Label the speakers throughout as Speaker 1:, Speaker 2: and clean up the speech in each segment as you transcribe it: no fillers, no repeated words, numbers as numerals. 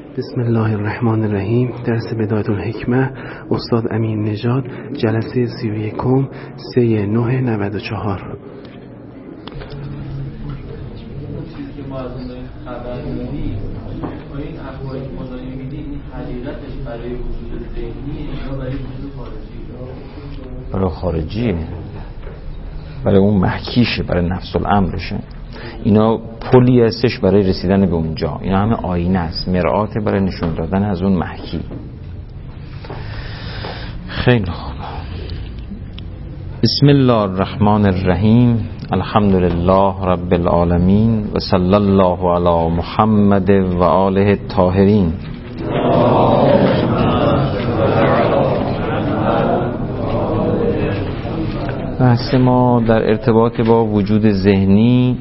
Speaker 1: بسم الله الرحمن الرحیم. درس بدایت الحکمه، استاد امین نژاد، جلسه 31 3/9/94.
Speaker 2: ما از اون خبر میدیم این اخباری که ما داریم میدیم این حقیقتش برای وجود ذهنیه یا برای وجود خارجی؟
Speaker 3: برای خارجیه، برای اون محکیشه، برای نفس الامرشه. اینا پلی هستش برای رسیدن به اونجا. اینا همه آینه است، مرآت برای نشون دادن از اون محکی. خیلی خوب. بسم الله الرحمن الرحیم. الحمد لله رب العالمین و صلی الله علی محمد و آله الطاهرین. بحث ما در ارتباط با وجود ذهنی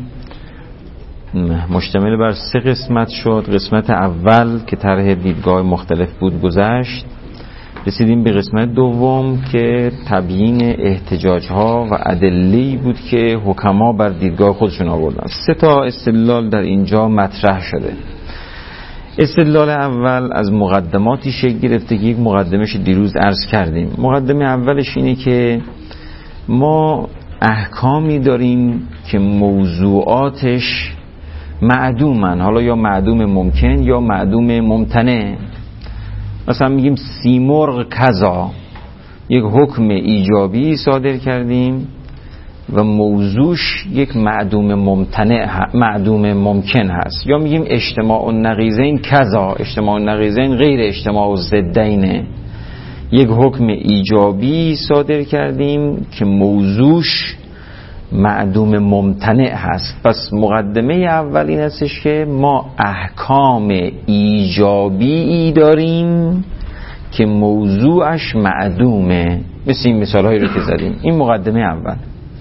Speaker 3: مشتمل بر 3 قسمت شد. قسمت اول که طرح دیدگاه مختلف بود گذشت. رسیدیم به قسمت دوم که تبیین احتجاج‌ها و ادله‌ای بود که حکما بر دیدگاه خودشون آوردن. 3 تا استدلال در اینجا مطرح شده. استدلال اول از مقدماتی شکل گرفته که یک مقدمش دیروز عرض کردیم. مقدمه اولش اینه که ما احکامی داریم که موضوعاتش معدومن، حالا یا معدوم ممکن یا معدوم ممتنع. مثلا میگیم سیمرغ کذا، یک حکم ایجابی صادر کردیم و موضوعش یک معدوم ممتنع، معدوم ممکن هست. یا میگیم اجتماع النقیضین کذا، اجتماع النقیضین غیر اجتماع الضدین، یک حکم ایجابی صادر کردیم که موضوعش معدوم ممتنع هست. پس مقدمه اول این هستش که ما احکام ایجابی داریم که موضوعش معدومه، مثل این مثال هایی رو که زدیم. این مقدمه اول.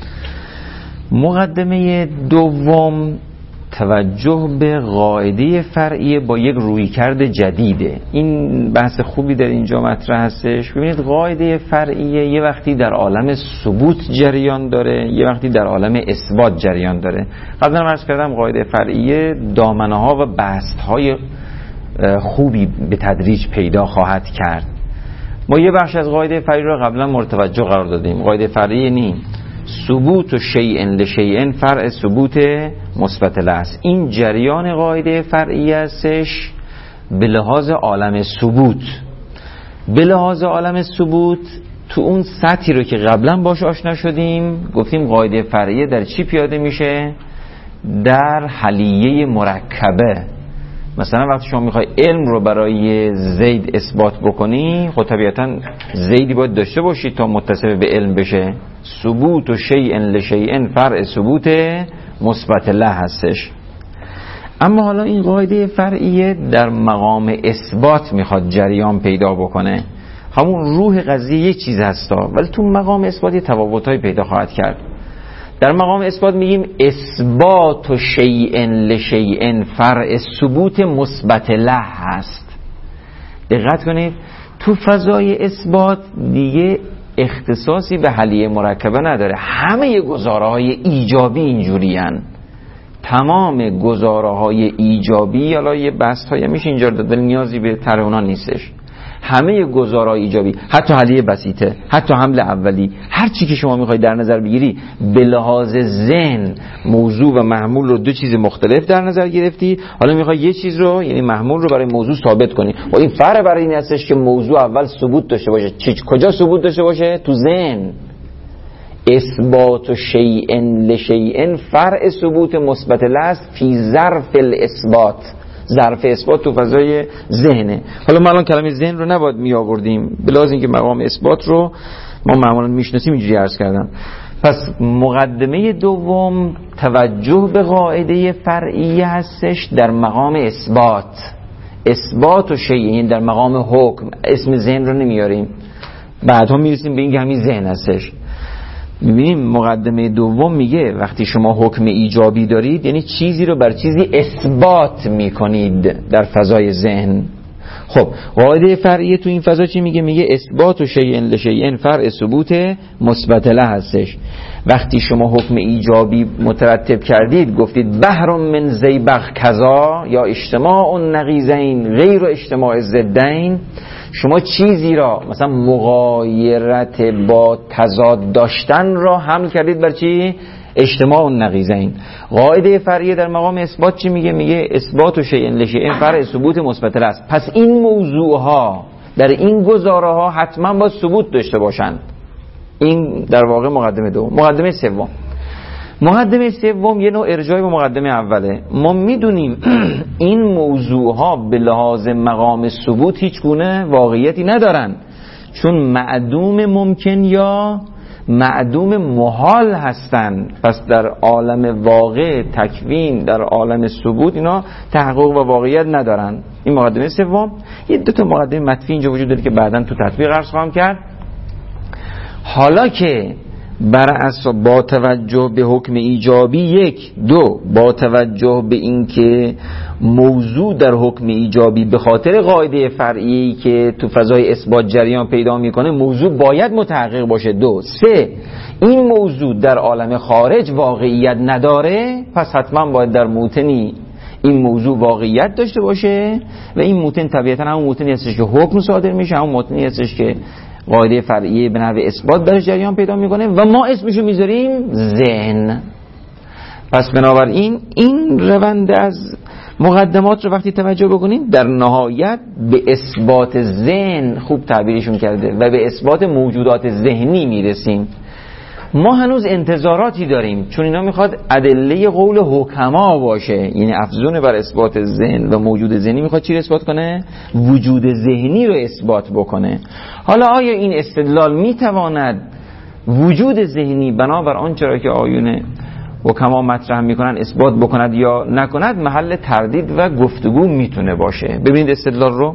Speaker 3: مقدمه دوم توجه به قاعده فرعیه با یک رویکرد جدیده. این بحث خوبی در اینجا مطرح هستش. ببینید قاعده فرعیه یه وقتی در عالم ثبوت جریان داره، یه وقتی در عالم اثبات جریان داره. قبلا عرض کردم قاعده فرعیه دامنه ها و بست های خوبی به تدریج پیدا خواهد کرد. ما یه بخش از قاعده فرعی رو قبلا مرتوجه قرار دادیم. قاعده فرعیه نی ثبوت و شیء لشیء فرع ثبوت مثبت له است. این جریان قاعده فرعی هستش به لحاظ عالم ثبوت. به لحاظ عالم ثبوت تو اون سطحی رو که قبلا باش آشنا شدیم گفتیم قاعده فرعیه در چی پیاده میشه؟ در حلیه مرکبه. مثلا وقتی شما میخوای علم رو برای زید اثبات بکنی، خب طبیعتا زیدی باید داشته باشی تا متصف به علم بشه. ثبوت و شیء لشیء فرع ثبوت مثبت له هستش. اما حالا این قاعده فرعیه در مقام اثبات میخواد جریان پیدا بکنه. همون روح قضیه یک چیز هستا، ولی تو مقام اثبات یه تفاوت‌های پیدا خواهد کرد. در مقام اثبات میگیم اثبات و شیء لشیء فرع ثبوت مثبت له هست. دقت کنید تو فضای اثبات دیگه اختصاصی به حلیه مرکبه نداره. همه گزاره‌های ایجابی اینجورین. تمام گزاره‌های ایجابی، حالا یه بسط‌های میشه اینجا داده، نیازی به طرح اونا نیستش. همه گزاره‌های ایجابی، حتی حلیه بسیطه، حتی حمل اولی، هر چی که شما میخوای در نظر بگیری به لحاظ ذهن موضوع و محمول رو 2 چیز مختلف در نظر گرفتی. حالا میخوای یه چیز رو، یعنی محمول رو برای موضوع ثابت کنی. و این فرق برای این هستش که موضوع اول ثبوت داشته باشه. کجا ثبوت داشته باشه؟ تو ذهن. اثبات و شیء لشیء فرع ثبوت مثبت له است فی ظرف الاثبات. ظرف اثبات تو فضای ذهنه. حالا ما الان کلمه ذهن رو نباید می آوردیم، بلاز اینکه مقام اثبات رو ما معمولا میشناسیم. اینجوری عرض کردم. پس مقدمه دوم توجه به قاعده فرعی هستش در مقام اثبات. اثبات و شیء در مقام حکم. اسم ذهن رو نمیاریم، بعدها میرسیم به اینکه همین ذهن هستش. میبینیم مقدمه دوم میگه وقتی شما حکم ایجابی دارید یعنی چیزی رو بر چیزی اثبات میکنید در فضای ذهن. خب قاعده فرعیه تو این فضا چی میگه؟ میگه اثبات و شیء لشیء فرع ثبوت مثبت له هستش. وقتی شما حکم ایجابی مترتب کردید گفتید بحر من زیبق کذا یا اجتماع نقیضین غیر اجتماع ضدین، شما چیزی را مثلا مغایرت با تضاد داشتن را حمل کردید بر چی؟ اجتماع نقیضین. قاعده فرعیه در مقام اثبات چی میگه؟ میگه اثبات و شیء لشیء فرع ثبوت مثبت له است. پس این موضوع ها در این گزاره ها حتما باید ثبوت داشته باشند. این در واقع مقدمه دوم. مقدمه سوم یه نوع ارجاع به مقدمه اوله. ما میدونیم این موضوع ها به لحاظ مقام ثبوت هیچ گونه واقعیتی ندارن، چون معدوم ممکن یا معدوم محال هستن. پس در عالم واقع تکوین، در عالم ثبوت اینا تحقق و واقعیت ندارن. این مقدمه سوم. یه دو تا مقدمه مطفی اینجا وجود داره که بعداً تو تطبیق عرض خواهم کرد. حالا که با توجه به حکم ایجابی 1 2 با توجه به اینکه موضوع در حکم ایجابی به خاطر قاعده فرعی که تو فضای اثبات جریان پیدا میکنه موضوع باید متحقق باشه، 2 3 این موضوع در عالم خارج واقعیت نداره، پس حتما باید در موتنی این موضوع واقعیت داشته باشه و این موتن طبیعتا همون موتنی هستش که حکم صادر میشه، همون موتنی هستش که قاعده فرعیه به نحو اثبات درش جریان پیدا میکنه و ما اسمشو میذاریم ذهن. پس بنابراین این روند از مقدمات رو وقتی توجه بکنید در نهایت به اثبات ذهن خوب تعبیرشون کرده و به اثبات موجودات ذهنی میرسیم. ما هنوز انتظاراتی داریم، چون اینا میخواد ادله قول حکما باشه، یعنی افزون بر اثبات ذهن و موجود ذهنی میخواد چی رو اثبات کنه؟ وجود ذهنی رو اثبات بکنه. حالا آیا این استدلال میتواند وجود ذهنی بنابر آنچه را که آیون حکما مطرح میکنن اثبات بکند یا نکند محل تردید و گفتگو میتونه باشه. ببینید استدلال رو.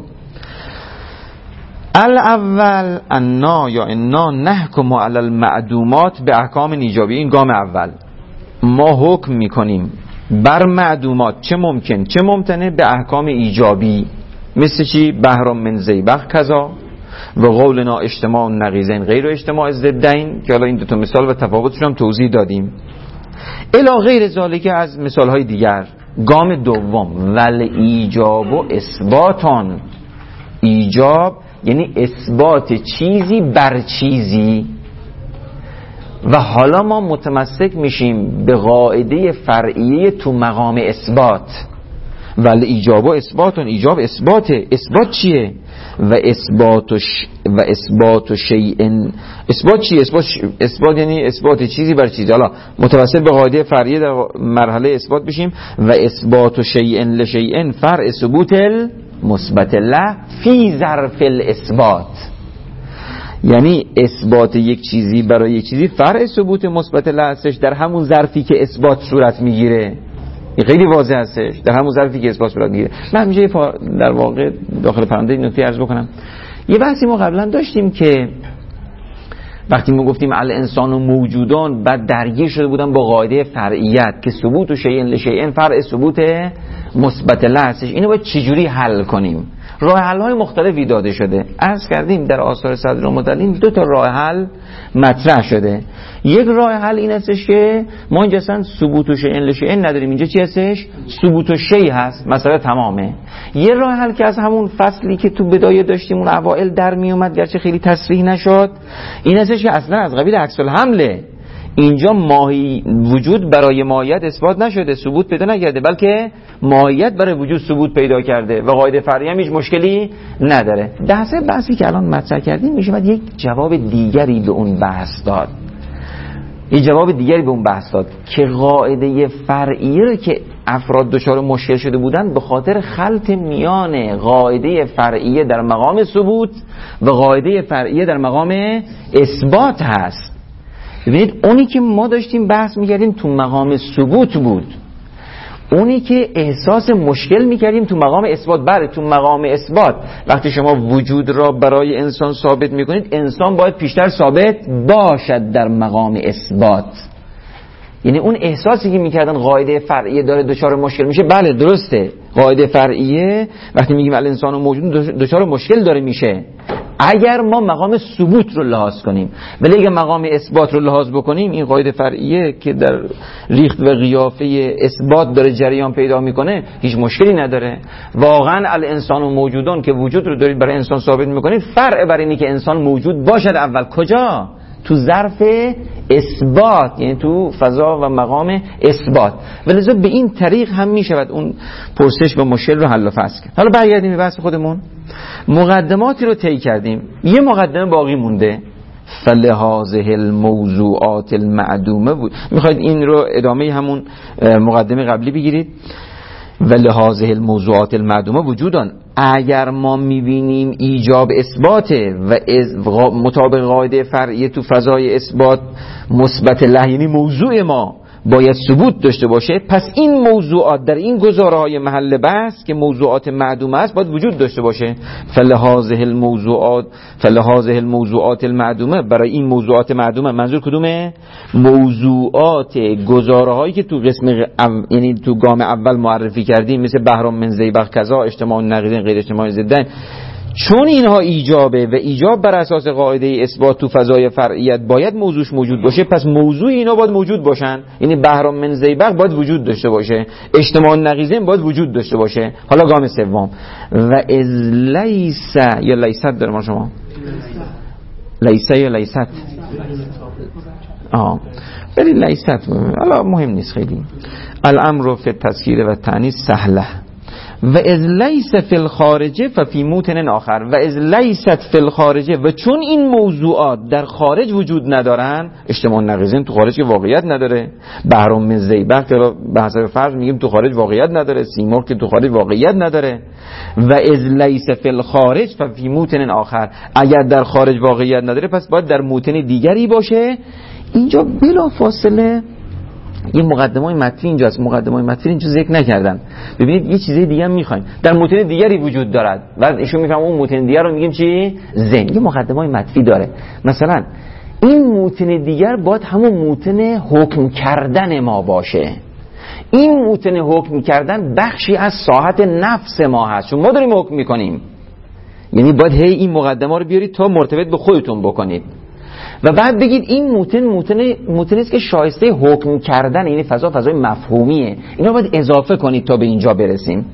Speaker 3: الاول انا یا انا نحکم علی المعدومات به احکام ایجابی. این گام اول، ما حکم میکنیم بر معدومات چه ممکن چه ممتنه به احکام ایجابی، مثل چی؟ بحر من زیبق کذا و قولنا اجتماع نقیضین غیر اجتماع ضدین، که حالا این دو تا مثال و تفاوتش هم توضیح دادیم. الی غیر ذالک از مثال های دیگر. گام دوم، ول ایجاب و اثباتان. ایجاب یعنی اثبات چیزی بر چیزی، و حالا ما متمسک میشیم به قاعده فرعیه تو مقام اثبات. ولی ایجاب و اثباتون، ایجاب اثباته. اثبات چیه؟ و اثبات شیء. اثبات چیه؟ اثبات یعنی اثبات چیزی بر چیزی. حالا متوسل به قاعده فرعیه در مرحله اثبات بشیم. و اثبات شیء لشیء فرع ثبوت مثبت له فی ظرف الاثبات، یعنی اثبات یک چیزی برای یک چیزی فرع ثبوت مثبت له هستش در همون ظرفی که اثبات صورت میگیره. این خیلی واضح هستش، در همون ظرفی که اثبات صورت میگیره. من همینجا در واقع داخل پرانتز نکته عرض بکنم. یه بحثی ما قبلا داشتیم که وقتی ما گفتیم الانسان و موجودان بعد درگیر شده بودن با قاعده فرعیت که ثبوت و شیء لشیء فرع ثبوت مثبت له هستش. اینو باید چجوری حل کنیم؟ راه حل های مختلفی داده شده. عرض کردیم در آثار صدر المدلین 2 تا راه حل مطرح شده. یک راه حل این هستش که ما اینجا اصلا ثبوت و شیء لشیء نداریم، اینجا چی هستش؟ ثبوت و شیء هست، مسئله تمامه. یه راه حل که از همون فصلی که تو بدایه داشتیم اون اوائل در می اومد، گرچه خیلی تصریح نشد، این هستش که اصلا از قبیل عکس الحمله. اینجا ماهی وجود برای ماهیت اثبات نشده، ثبوت پیدا نکرده، بلکه ماهیت برای وجود ثبوت پیدا کرده و قاعده فرعی هم هیچ مشکلی نداره. بحثی که الان مطرح کردیم میشه بعد یک جواب دیگری به اون بحث داد. که قاعده فرعی رو که افراد دچار مشکل شده بودن به خاطر خلط میان قاعده فرعیه در مقام ثبوت و قاعده فرعیه در مقام اثبات هست. ببینید اونی که ما داشتیم بحث میکردیم تو مقام ثبوت بود، اونی که احساس مشکل میکردیم تو مقام اثبات. بله تو مقام اثبات وقتی شما وجود را برای انسان ثابت میکنید، انسان باید پیشتر ثابت باشد در مقام اثبات. یعنی اون احساسی که میکردن قاعده فرعیه داره دچار مشکل میشه، بله درسته، قاعده فرعیه وقتی میگیم الانسان موجود دچار مشکل داره میشه اگر ما مقام ثبوت رو لحاظ کنیم، ولی اگر مقام اثبات رو لحاظ بکنیم این قاعده فرعیه که در ریخت و قیافه اثبات داره جریان پیدا میکنه هیچ مشکلی نداره. واقعا الانسان موجودون که وجود رو دارید برای انسان ثابت میکنید فرع بر اینی که انسان موجود باشد اول کجا؟ تو ظرف اثبات، یعنی تو فضا و مقام اثبات، ولذا به این طریق هم میشود اون پرسش و مشکل رو حل و فصل کرد. حالا برگردیم به بحث خودمون. مقدماتی رو طی کردیم، یه مقدمه باقی مونده، فلهذه الموضوعات المعدومه بود. میخواید این رو ادامه همون مقدمه قبلی بگیرید. ولهذه الموضوعات المعدومه وجودان، اگر ما میبینیم ایجاب اثباته و مطابق قاعده فرعیه تو فضای اثبات مثبت له، یعنی موضوع ما باید ثبوت داشته باشه، پس این موضوعات در این گزاره‌های محل بحث که موضوعات معدومه است باید وجود داشته باشه. فلهذه الموضوعات المعدومه، برای این موضوعات معدومه منظور کدومه؟ موضوعات گزاره‌هایی که تو قسم یعنی تو گام اول معرفی کردیم، مثل بهرام من زیبق کذا، اجتماع نقیضین غیر اجتماع ضدین، چون اینها ایجابه و ایجاب بر اساس قاعده اثبات تو فضای فرعیت باید موضوعش موجود باشه، پس موضوع اینا باید موجود باشن، یعنی بهرام من زیبق باید وجود داشته باشه، اجتماع نقیضین باید وجود داشته باشه. حالا گام سوم، و از لیس یا لیست داره ما شما لیس یا لیست ولی لیست حالا مهم نیست خیلی. الامر فی التذکیر و تأنیث سهله. و از لیس فی الخارجه ففی موطن آخر، و از لیست فی الخارجه، و چون این موضوعات در خارج وجود ندارن، اجتماع نقیضین تو خارج که واقعیت نداره، بهرام من زیبق که به حسب فرض میگیم تو خارج واقعیت نداره، سیمرغ که تو خارج واقعیت نداره، و از لیس فی الخارج ففی موطن آخر، اگر در خارج واقعیت نداره پس باید در موطن دیگری باشه. اینجا بلا فاصله یه مقدمه‌های متنی اینجاست، مقدمه‌های متنی اینجا ذکر نکردن. ببینید یه چیزی دیگه هم می‌خوایم، در متن دیگری وجود دارد، بعد ایشون میفهمه اون متن دیگر رو میگیم چی؟ ذهن. یه مقدمه‌های متنی داره، مثلا این متن دیگر باید همون متن حکم کردن ما باشه. این متن حکم کردن بخشی از ساحت نفس ما هست، چون ما داریم حکم می‌کنیم، یعنی باید هی این مقدمه رو بیارید تا مرتبط به خودتون بکنید و بعد بگید این موتن است که شایسته حکم کردن، یعنی فضای مفهومیه، اینا باید اضافه کنید تا به اینجا برسیم.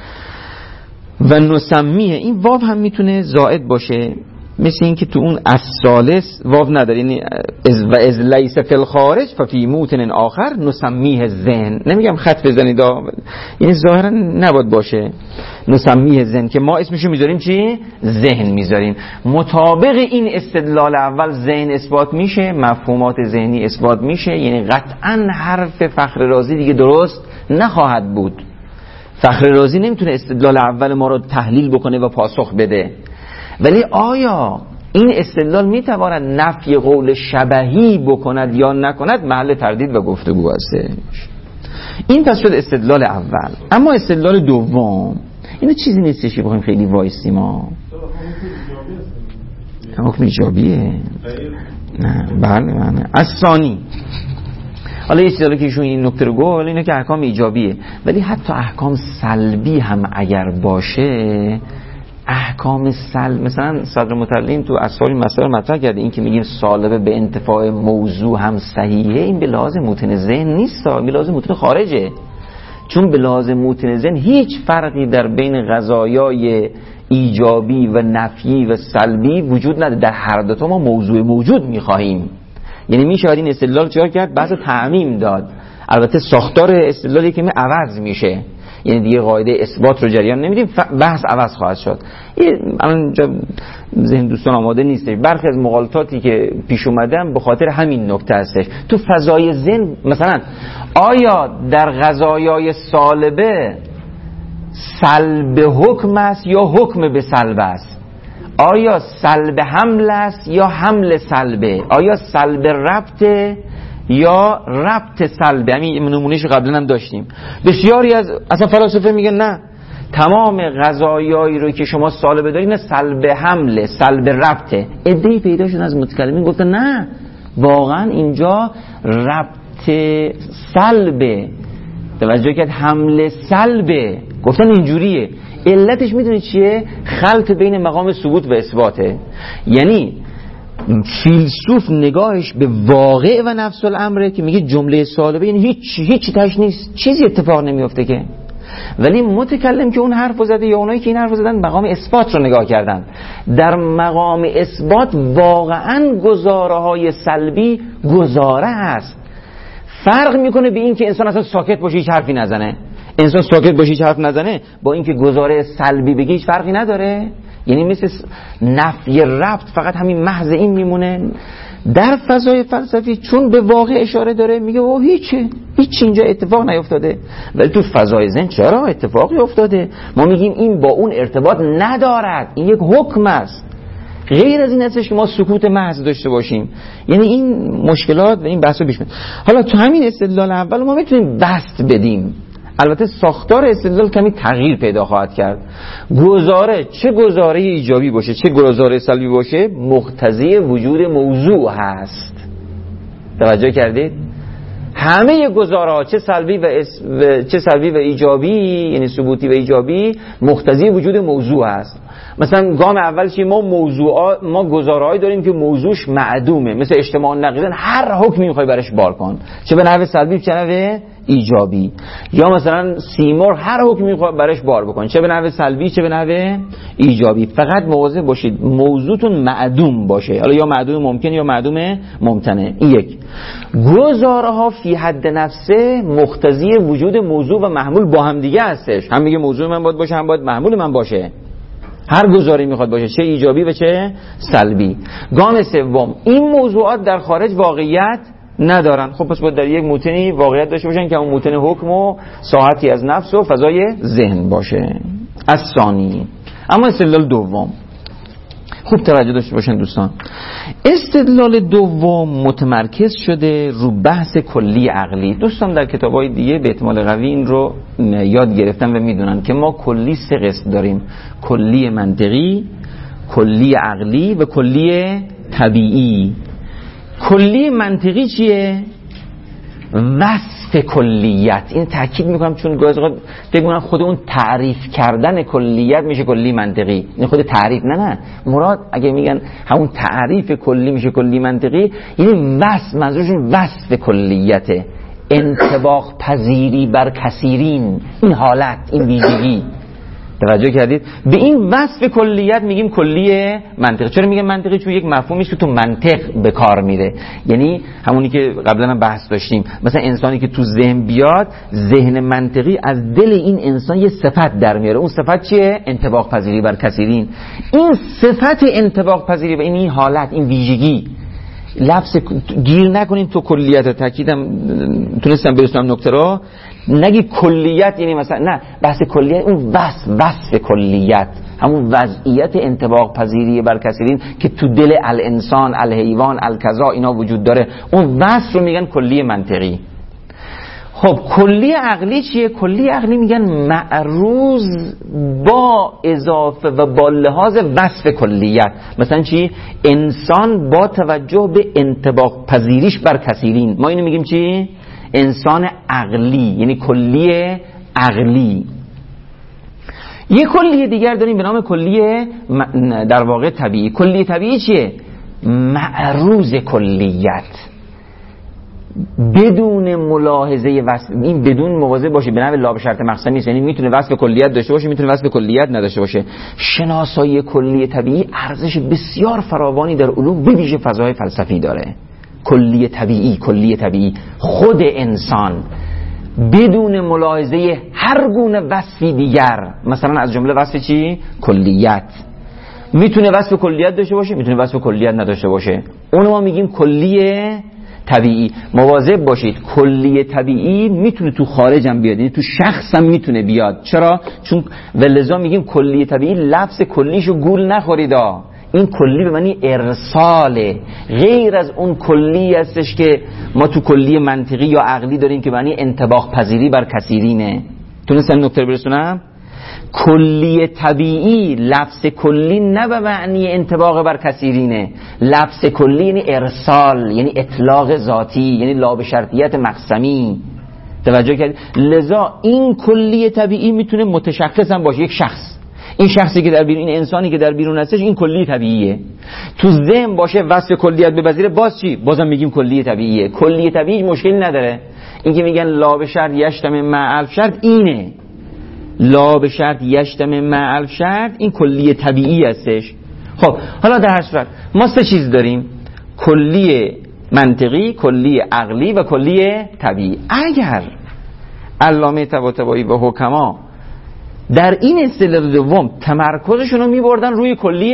Speaker 3: و نسمیه، این واو هم میتونه زائد باشه، مثل این که تو اون الثالث واو نداره، یعنی و از لیس فی الخارج ففی موطن آخر نسمیه ذهن. نمیگم خط بزنید، یعنی ظاهرا نباید باشه نسمیه ذهن، که ما اسمشو میذاریم چی؟ ذهن میذاریم. مطابق این استدلال اول ذهن اثبات میشه، مفهومات ذهنی اثبات میشه، یعنی قطعا حرف فخر رازی دیگه درست نخواهد بود. فخر رازی نمیتونه استدلال اول ما رو تحلیل بکنه و پاسخ بده، ولی آیا این استدلال میتواند نفی قول شبهی بکند یا نکند؟ محل تردید و گفتگو هستش. این پس شد استدلال اول. اما استدلال دوم اینو چیزی نیستش که بخوایم خیلی وایسیم ما. حکم ایجابیه. نه بله. از ثانی، حالا یه چیزی که ایشون این نکته رو گفت، اینه که احکام ایجابیه، ولی حتی احکام سلبی هم اگر باشه، احکام مثلا صدر متعلم تو اصحاب مسائل مطرح کرده، این که میگیم سالبه به انتفاع موضوع هم صحیحه، این به لحاظ موطن ذهن نیست، به لحاظ موطن خارجه. چون به لحاظ موطن ذهن هیچ فرقی در بین قضایای ایجابی و نفی و سلبی وجود نداره، در هر دو تا ما موضوع موجود میخواهیم. یعنی میشه این استدلال چیکار کرد؟ بحث تعمیم داد. البته ساختار استدلالی که عوض میشه، یعنی دیگه قاعده اثبات رو جریان نمیدیم، بحث عوض خواهد شد. الان ذهن دوستان آماده نیستش. برخی از مغالطاتی که پیش اومدن به خاطر همین نکته هستش. تو فضای ذهن مثلا آیا در قضایای سالبه سلب حکم است یا حکم به سلب است؟ آیا سلب حمل است یا حمل سلبه؟ آیا سلب ربطه یا ربط سلبه؟ همین نمونهش قبلا هم داشتیم. بسیاری از اصلا فلاسفه میگن نه، تمام قضایایی رو که شما سالبه دارید نه، سلب حمله، سلب ربطه. عده‌ای پیدا شدن از متکلمین گفتن نه، واقعا اینجا ربط سلبه، توجه کرد، حمله سلبه، گفتن اینجوریه. علتش میدونی چیه؟ خلط بین مقام ثبوت و اثباته. یعنی فیلسوف نگاهش به واقع و نفس الامره که میگه جمله سالبه، یعنی هیچ تاش نیست، چیزی اتفاق نمیفته که. ولی متکلم که اون حرف زده یا اونایی که این حرف زدن مقام اثبات رو نگاه کردن، در مقام اثبات واقعا گزاره های سلبی گزاره هست. فرق میکنه به این که انسان اصلا ساکت باشه هیچ حرفی نزنه. انسان ساکت باشه هیچ حرف نزنه با اینکه گزاره سلبی بگه هیچ فرقی نداره. یعنی مثل نفی ربط فقط همین محض این میمونه. در فضای فلسفی چون به واقع اشاره داره میگه او هیچ اینجا اتفاق نیفتاده، ولی تو فضای ذهن چرا اتفاقی افتاده. ما میگیم این با اون ارتباط ندارد، این یک حکم است. غیر از این هستش که ما سکوت محض داشته باشیم. یعنی این مشکلات و این بحثو پیش میاد. حالا تو همین استدلال اول ما میتونیم بسط بدیم. البته ساختار استدلال کمی تغییر پیدا خواهد کرد. گزاره، چه گزاره ایجابی باشه چه گزاره سلبی باشه، مقتضی وجود موضوع هست. توجه کردید؟ همه گزاره ها چه سلبی و ایجابی، یعنی ثبوتی و ایجابی، مقتضی وجود موضوع هست. مثلا گام اول چیه؟ ما گزاره‌ای داریم که موضوعش معدومه، مثل اجتماع نقیضن، هر حکمی میخوای برش بار کن، چه به نحو سلبی چه به نحو ایجابی. یا مثلا سیمرغ هر حکمی میخوای برش بار بکن، چه به نحو سلبی چه به نحو ایجابی. فقط مواظب باشید موضوعتون معدوم باشه، حالا یا معدوم ممکن یا معدوم ممتنع. این یک. گزاره‌ها فی حد نفسه مقتضی وجود موضوع و محمول با هم دیگه هستش. هم میگه موضوع من باید باشه، هم باید محمول من باشه. هر گزاری میخواد باشه، چه ایجابی و چه سلبی. گام سوم، این موضوعات در خارج واقعیت ندارن. خب پس باید در یک موتنی واقعیت داشته باشن که اون موتن حکم و ساحتی از نفس و فضای ذهن باشه. از ثانی. اما استدلال دوم، خوب توجه داشته باشن دوستان. استدلال دوم متمرکز شده رو بحث کلی عقلی. دوستان در کتاب‌های دیگه به احتمال قوی این رو یاد گرفتن و میدونن که ما کلی 3 قسم داریم: کلی منطقی، کلی عقلی و کلی طبیعی. کلی منطقی چیه؟ وصف کلیت. این تاکید میکنم چون گاهی اوقات فکر میکنم خود اون تعریف کردن کلیت میشه کلی منطقی. این خود تعریف نه مراد اگه میگن همون تعریف کلی میشه کلی منطقی، یعنی وصف، منظورشون وصف کلیته، انطباق پذیری بر کثیرین، این حالت، این ویژگی. توجه کردید؟ به این وصف کلیت میگیم کلی منطقی. چرا میگم منطقی؟ چون یک مفهومی است که تو منطق به کار میره. یعنی همونی که قبلا هم بحث داشتیم، مثلا انسانی که تو ذهن بیاد، ذهن منطقی از دل این انسان یه صفت در میاره. اون صفت چیه؟ انطباق پذیری بر کثیرین. این صفت انطباق پذیری و این حالت، این ویژگی، لفظ گیر نکنین تو کلیت. تاکیدم تونستم برسونم نکته رو. نگی کلیت یعنی مثلا، نه، بحث کلیت اون وصف کلیت، همون وضعیت انطباق پذیری بر کثیرین که تو دل الانسان، الحیوان، الکذا اینا وجود داره، اون وصف رو میگن کلی منطقی. خب کلی عقلی چیه؟ کلی عقلی میگن معروض با اضافه و با لحاظ وصف کلیت. مثلا چی؟ انسان با توجه به انطباق پذیریش بر کثیرین، ما اینو میگیم چی؟ انسان عقلی، یعنی کلی عقلی. یه کلی دیگر داریم به نام کلی در واقع طبیعی. کلی طبیعی چیه؟ معروض کلیت بدون ملاحظه وصف. این بدون مواظب باشه به نوع لا به شرط مقصد نیست، یعنی میتونه وصف کلیت داشته باشه، میتونه وصف کلیت نداشته باشه. شناسایی کلی طبیعی ارزش بسیار فراوانی در علوم به ویژه فضای فلسفی داره. کلی طبیعی خود انسان بدون ملاحظه هر گونه وصفی دیگر، مثلا از جمله وصف چی؟ کلیت. میتونه وصف کلیت داشته باشه، میتونه وصف کلیت نداشته باشه. اونو ما میگیم کلی طبیعی. مواظب باشید کلی طبیعی میتونه تو خارج هم بیاد، یعنی تو شخص هم میتونه بیاد. چرا؟ چون ولذا میگیم کلی طبیعی، لفظ کلیشو گول نخوریدا. این کلی به معنی ارساله، غیر از اون کلی هستش که ما تو کلی منطقی یا عقلی داریم که معنی انطباق پذیری بر کثیرینه. تونستم نکته برسونم؟ کلی طبیعی، لفظ کلی نه به معنی انطباق بر کثیرینه. لفظ کلی یعنی ارسال، یعنی اطلاق ذاتی، یعنی لا به شرطیت مقسمی. توجه کردید؟ لذا این کلی طبیعی میتونه متشخص هم باشه، یک شخص. این شخصی که در بیرون، این انسانی که در بیرون هستش، این کلی طبیعیه. تو ذهن باشه وصف کلیت بپذیره، باز چی؟ بازم میگیم کلی طبیعیه. کلی طبیعی مشکلی نداره. این که میگن لا به شرط یشتمل مع الف شرط، اینه لا به شرط یشتمل مع الف شرط، این کلی طبیعی هستش. خب حالا در هر صورت ما سه چیز داریم: کلی منطقی، کلی عقلی و کلی طبیعی. اگر علامه طباطبایی و حکما در این اصطلاح دوم تمرکزشون رو میبردن روی کلی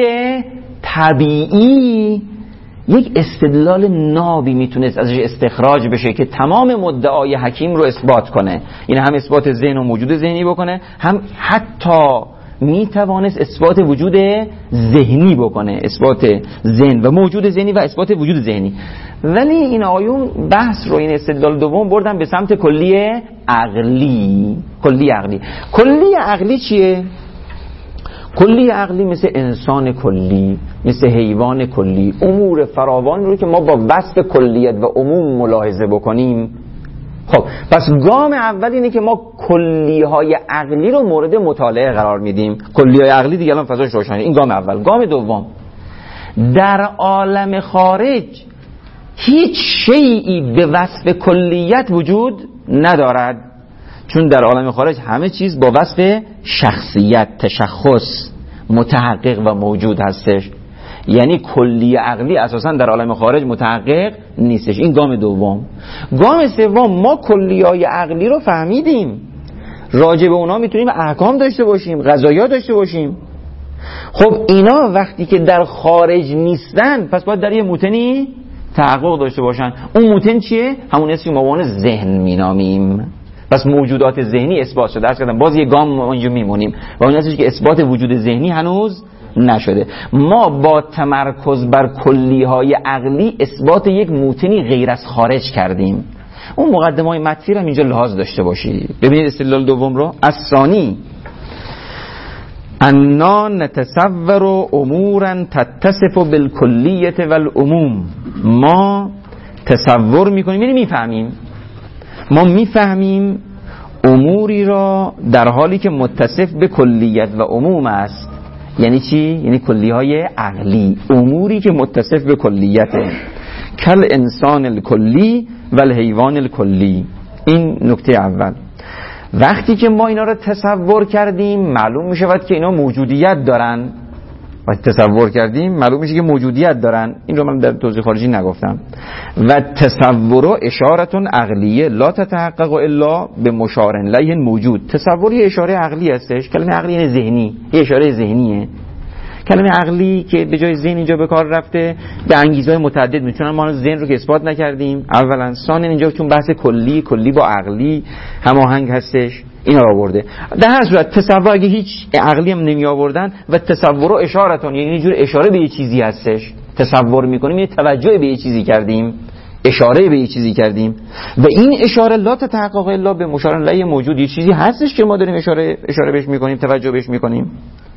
Speaker 3: طبیعی، یک استدلال نابی میتونست ازش استخراج بشه که تمام مدعای حکیم رو اثبات کنه. این هم اثبات ذهن و موجود ذهنی بکنه، هم حتی میتوانست اثبات وجود ذهنی بکنه، اثبات ذهن و موجود ذهنی و اثبات وجود ذهنی. ولی این آیون بحث رو، این استدلال دوم بردن به سمت کلی عقلی. کلی عقلی، کلی عقلی چیه؟ کلی عقلی مثل انسان کلی، مثل حیوان کلی، امور فراوان رو که ما با وصف کلیت و عموم ملاحظه بکنیم. خب پس گام اول اینه که ما کلیهای عقلی رو مورد مطالعه قرار میدیم. کلیهای عقلی دیگه الان فضاش روشنه. این گام اول. گام دوم، در عالم خارج هیچ شیئی به وصف کلیت وجود ندارد، چون در عالم خارج همه چیز با وصف شخصیت، تشخص متحقق و موجود هستش. یعنی کلی عقلی اساسا در عالم خارج متحقق نیستش. این گام دوم. گام سوم، ما کلیای عقلی رو فهمیدیم، راجع به اونا میتونیم احکام داشته باشیم، قضایا داشته باشیم. خب اینا وقتی که در خارج نیستن، پس باید در یه موتنی تحقق داشته باشن. اون موتن چیه؟ همون اسمی ما به عنوان ذهن مینامیم. پس موجودات ذهنی اثبات شده. درس کردم باز یه گام اونجا میمونیم و اون هستش که اثبات وجود ذهنی هنوز نشده. ما با تمرکز بر کلیهای عقلی اثبات یک موتنی غیر از خارج کردیم. اون مقدمه‌های مطفی رو اینجا لحاظ داشته باشی. ببینید استدلال دوم رو. الثانی انا نتصور امورا تتصف بالکلیت والعموم. ما تصور میکنیم، یعنی میفهمیم، ما میفهمیم اموری را در حالی که متصف به کلیت و عموم است. یعنی چی؟ یعنی کلیهای عقلی، اموری که متصف به کلیته، کل انسان الکلی و الحیوان الکلی. این نکته اول. وقتی که ما اینا رو تصور کردیم معلوم می شود که اینا موجودیت دارن. وقتی تصور کردیم معلوم میشه که موجودیت دارن. این رو من در توضیح خارجی نگفتم. و تصور اشارتون عقلیه لا تتحقق الا به مشار الیه موجود. تصور یه اشاره عقلی هستش. کلمه عقلی یعنی ذهنی، یه اشاره ذهنیه. کلمه عقلی که به جای ذهن اینجا به کار رفته به انگیزهای متعدد میتونن. ما ذهن رو که اثبات نکردیم اولا، ثانیا اینجا چون بحث کلی با عقلی هماهنگ هستش اینا رو آورده. در هر صورت تصور اگه هیچ عقلی هم نمی آوردن و تصور و اشارتون، یعنی یه جور اشاره به یه چیزی هستش. تصور میکنیم یعنی توجه به یه چیزی کردیم، اشاره به یه چیزی کردیم و این اشاره لا تتحقق الا به مشار الیه موجود. یه چیزی هستش که ما داریم اشاره بهش میکنیم، توجه بهش میکنیم.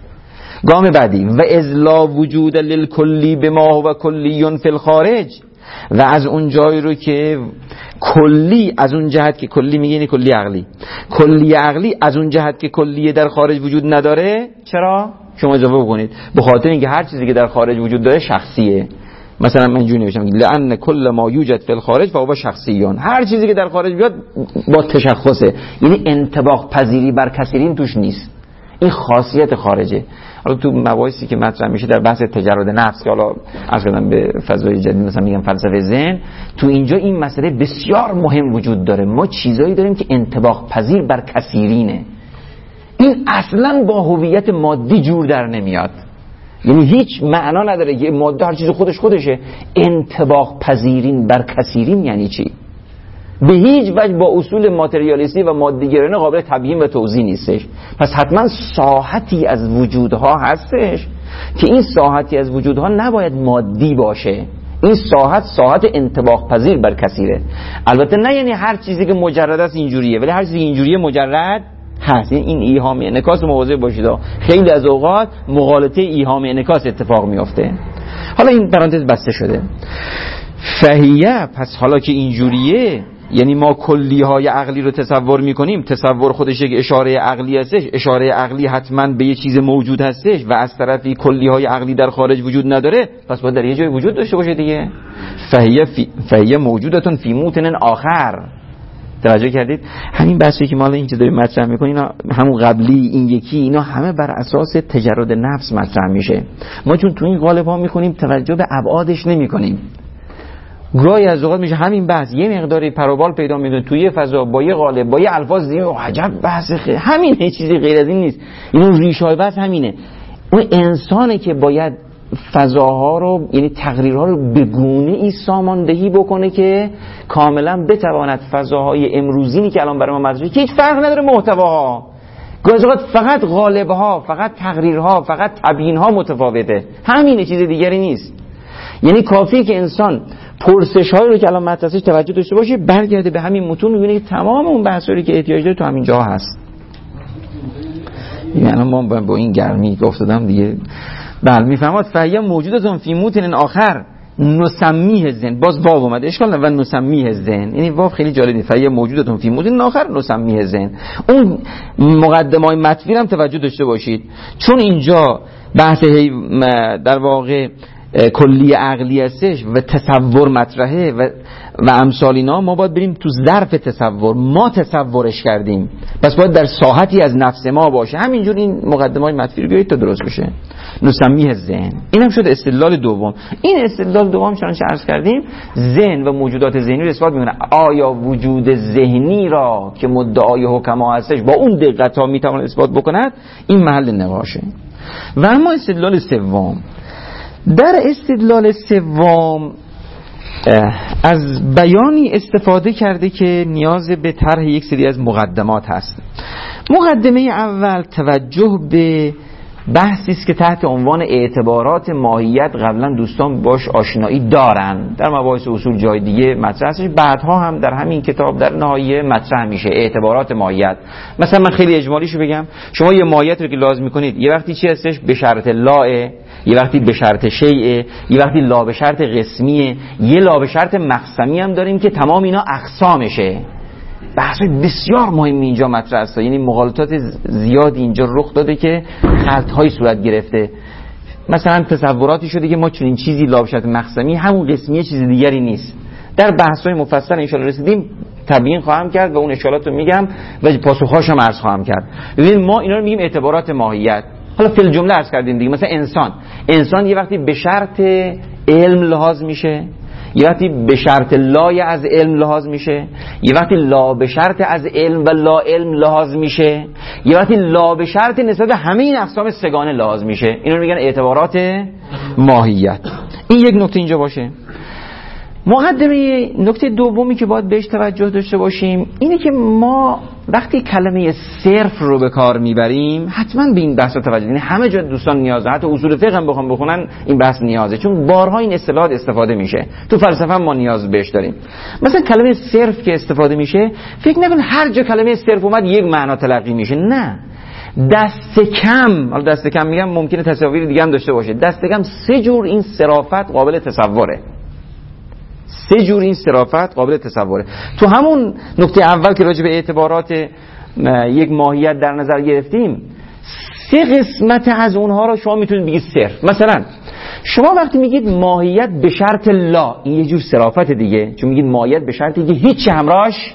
Speaker 3: گام بعدی و ازلا وجود للکلی بما هو کلی فی الخارج. و از اون جایی رو که کلی، از اون جهت که کلی میگه یعنی کلی عقلی، کلی عقلی از اون جهت که کلیه در خارج وجود نداره. چرا؟ شما اضافه بکنید به خاطر اینکه هر چیزی که در خارج وجود داره شخصیه. مثلا من اینجوری نوشتم لأن کل ما یوجد فی الخارج فهو شخصیون. هر چیزی که در خارج بیاد با تشخصه، یعنی انطباق پذیری بر کثیرین توش نیست. این خاصیت خارجه. حالا تو مباحثی که مطرح میشه در بحث تجرد نفس که حالا عرض کردم به فضای جدید مثلا میگم فلسفه ذهن، تو اینجا این مسئله بسیار مهم وجود داره. ما چیزایی داریم که انطباق پذیر بر کثیرینه. این اصلا با هویت مادی جور در نمیاد. یعنی هیچ معنا نداره که ماده هر چیز خودشه. انطباق پذیرین بر کثیرین یعنی چی؟ به هیچ وجه با اصول ماتریالیستی و مادیگرایانه قابل تبیین و توضیح نیستش. پس حتما ساحتی از وجودها هستش که این ساحتی از وجودها نباید مادی باشه. این ساحت انطباق پذیر بر کثیره. البته نه یعنی هر چیزی که مجرد است اینجوریه، ولی هر چیزی اینجوریه مجرد هست. این ایهام انعکاس مواظب باشید، خیلی از اوقات مغالطه ایهام انعکاس اتفاق میفته. حالا این پرانتز بسته شده. فهیه، پس حالا که اینجوریه، یعنی ما کلیهای عقلی رو تصور میکنیم، تصور خودش یک اشاره عقلی هستش، اشاره عقلی حتما به یه چیز موجود هستش و از طرفی کلیهای عقلی در خارج وجود نداره، پس باید در یه جای وجود داشته باشه دیگه. فهیه موجودتون فی موطن آخر. توجه کردید؟ همین بحثی که ما الان اینجا داریم مطرح میکنیم، همون قبلی، این یکی، اینا همه بر اساس تجرد نفس مطرح میشه. ما چون تو این قالب ها میکنیم توجه به ابعادش نمیکنیم. گاهی از اوقات میشه همین بحث یه مقداری پروبال پیدا میکنه توی یه فضا با یه قالب با یه الفاظ دیگه، عجب بحث همینه، چیزی غیر از این نیست. این ریشه بحث همینه. اون انسانه که باید فضاها رو، یعنی تقریرها رو به گونه‌ای ساماندهی بکنه که کاملا بتواند فضاهای امروزینی که الان برای ما مطرحه که هیچ فرق نداره محتواها، گاهی اوقات فقط قالب‌ها، فقط تقریرها، فقط تبیین‌ها متفاوته، همینه، چیز دیگری نیست. یعنی کافیه که انسان پرسش‌هایی رو که الان مطرحش توجه داشته باشه، برگرده به همین متون و ببینه که تمام اون بحثایی که احتیاج داره تو همین جا هست. یعنی ما با این گرمی گفتم دیگه. بله میفهمد فهیه موجودتون فی موطن آخر نسمیه ذهن، باز واو اومده اشکال نه، و نسمیه ذهن، یعنی واو خیلی جالبه. فهیه موجودتون فی موطن آخر نسمیه ذهن. اون مقدمه‌های مطفی هم توجه داشته باشید، چون اینجا بحث در واقع کلی عقلی هستش و تصور مطرحه و امثال اینا، ما باید بریم تو ظرف تصور، ما تصورش کردیم، پس باید در ساحتی از نفس ما باشه. همینجور این مقدمه‌های مطفی رو بیایید تا درست بشه. نسمیه ذهن، اینم شد استدلال دوم. این استدلال دوم چنانچه عرض کردیم ذهن و موجودات ذهنی رو اثبات میکنه. آیا وجود ذهنی را که مدعای حکما هستش با اون دقت ها میتواند اثبات بکند؟ این محل نقاشه. و اما استدلال سوم، در استدلال سوم از بیانی استفاده کرده که نیاز به طرح یک سری از مقدمات هست. مقدمه اول توجه به بحثی است که تحت عنوان اعتبارات ماهیت قبلا دوستان باش آشنایی دارن، در مباحث اصول جای دیگه مطرح هستش، بعدها هم در همین کتاب در نهایه مطرح میشه اعتبارات ماهیت. مثلا من خیلی اجمالیشو بگم، شما یه ماهیت رو که لازم میکنید، یه وقتی چی هستش؟ به شرط لاه، یه وقتی به شرط شیء، یه وقتی لا به شرط قسمیه، یه لا به شرط مقسمی هم داریم که تمام اینا اقسامشه. بحث بسیار مهم اینجا مطرح است، یعنی مغالطات زیاد اینجا رخ داده که خلط‌های صورت گرفته. مثلا تصوراتی شده که ما چون این چیزی لا به شرط مقسمی، همون قسمیه چیز دیگری نیست. در بحث‌های مفصل ان شاء الله رسیدیم تبیین خواهم کرد و اون اشکالات رو میگم و پاسخ‌هاش هم عرض خواهم کرد. ببینید ما اینا رو میگیم اعتبارات ماهیت. حالا فی الجمله عرض کردیم دیگه، مثلا انسان یه وقتی به شرط علم لحاظ میشه، یه وقتی به شرط لای از علم لحاظ میشه، یه وقتی لا به شرط از علم و لا علم لحاظ میشه، یه وقتی لا به شرط نسبت به همه این اقسام سگانه لحاظ میشه. اینو میگن اعتبارات ماهیت. این یک نکته اینجا باشه. مقدمه نکته دومی که باید بهش توجه داشته باشیم اینه که ما وقتی کلمه صرف رو به کار میبریم حتما به این بحث توجه، یعنی همه جا دوستان نیازه، حتی اصول فقه هم بخوام بخونن این بحث نیازه، چون بارها این اصطلاحات استفاده میشه تو فلسفه هم ما نیاز بهش داریم. مثلا کلمه صرف که استفاده میشه، فکر نکن هر جا کلمه صرف اومد یک معنا تلقی میشه، نه. دست کم، حالا دست کم میگم ممکنه تصاویر دیگه هم داشته باشه، دست کم 3 جور این صرافت قابل تصوره. 3 جور این صرافت قابل تصوره. تو همون نکته اول که راجع به اعتبارات یک ماهیت در نظر گرفتیم، 3 قسمت از اونها رو شما میتونید بگید صرف. مثلا شما وقتی میگید ماهیت به شرط لا، این یه جور صرافت دیگه، چون میگید ماهیت به شرطی که هیچ همراهش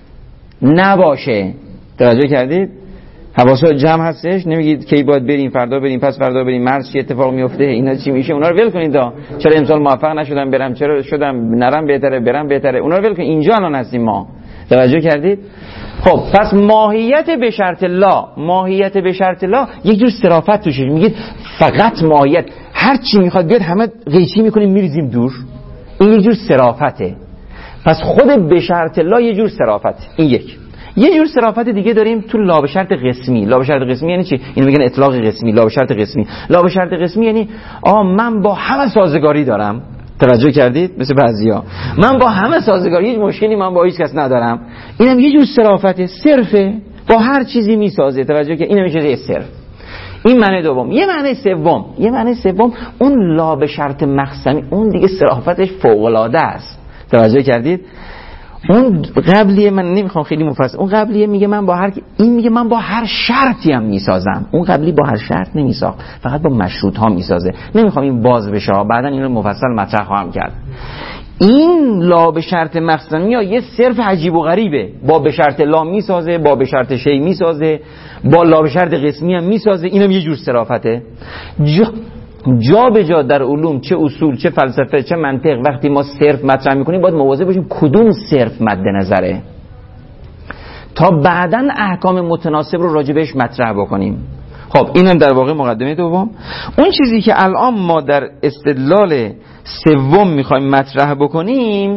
Speaker 3: نباشه. توجه کردید؟ حواسا جمع هستش، نمیگید کی باید بریم، فردا بریم، پس فردا بریم، مرز چی اتفاق میفته، اینا چی میشه، اونا رو ول کنید. چرا امسال موفق نشدم برم، چرا شدم نرم بهتره، برم بهتره، اونا رو ول کنید. اینجا الان هستیم ما. توجه کردید؟ خب پس ماهیت به شرط لا، ماهیت به شرط لا یک جور صرافت توشه. میگید فقط ماهیت، هر چی میخواد بیاد همه قیچی میکنیم میریزیم دور. این یک جور صرافته. پس خود به شرط لا یه جور صرافت. این یک. یه جور صرافت دیگه داریم تو لا به شرط قسمی. لا به شرط قسمی یعنی چی؟ اینو میگن اطلاق قسمی. لا به شرط قسمی، لا به شرط قسمی یعنی من با همه سازگاری دارم. توجه کردید؟ مثل بعضیا من با همه سازگاری، هیچ مشکلی من با هیچ کس ندارم. اینم یه جور صرافت صرفه. با هر چیزی میسازه. توجه که این میشه صرف. این معنی دوم. یه معنی سوم اون لا به شرط مقسمی، اون دیگه صرافتش فوق العاده است. توجه کردید؟ اون قبلیه من نمیخوام خیلی مفصل، اون قبلیه میگه من با هر، این میگه من با هر شرطی هم میسازم. اون قبلی با هر شرط نمیساخت، فقط با مشروط ها میسازه. نمیخوام این باز بشه، بعدا این رو مفصل مطرح خواهم کرد. این لا به شرط مقسمی ها یه صرف عجیب و غریبه. با به شرط لا میسازه، با به شرط شی میسازه، با لا به شرط قسمی هم میسازه. اینم یه جور صرافته. جا به جا در علوم، چه اصول، چه فلسفه، چه منطق، وقتی ما صرف مطرح میکنیم باید مواظب باشیم کدوم صرف مد نظره تا بعداً احکام متناسب رو راجع بهش مطرح بکنیم. خب اینم در واقع مقدمه دوم. اون چیزی که الان ما در استدلال سوم میخوایم مطرح بکنیم،